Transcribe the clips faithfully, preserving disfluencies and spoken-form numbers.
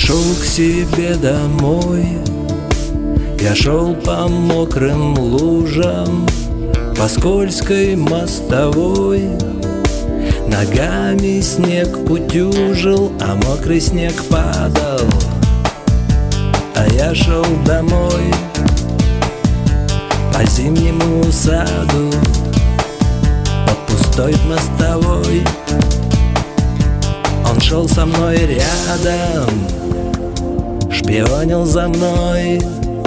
шел к себе домой. Я шел по мокрым лужам, по скользкой мостовой. Ногами снег утюжил, а мокрый снег падал. А я шел домой по зимнему саду, по пустой мостовой. Он шел со мной рядом, шпионил за мной,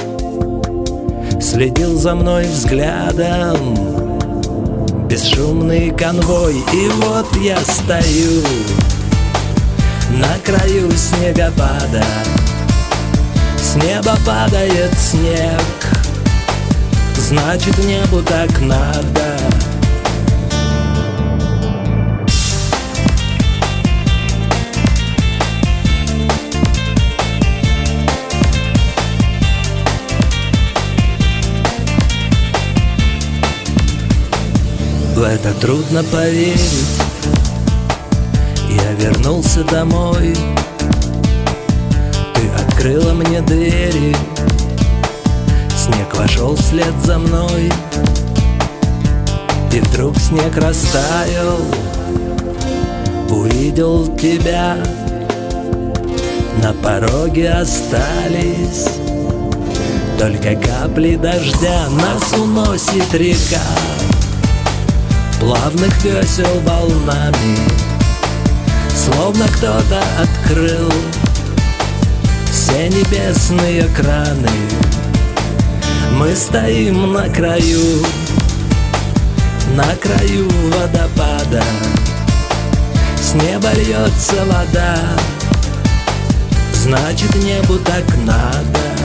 следил за мной взглядом. Бесшумный конвой. И вот я стою на краю снегопада. С неба падает снег, значит, небу так надо. В это трудно поверить. Я вернулся домой. Ты открыла мне двери. Снег вошел вслед за мной. И вдруг снег растаял. Увидел тебя. На пороге остались только капли дождя. Нас уносит река плавных весел волнами, словно кто-то открыл все небесные краны. Мы стоим на краю, на краю водопада. С неба льется вода, значит, небу так надо.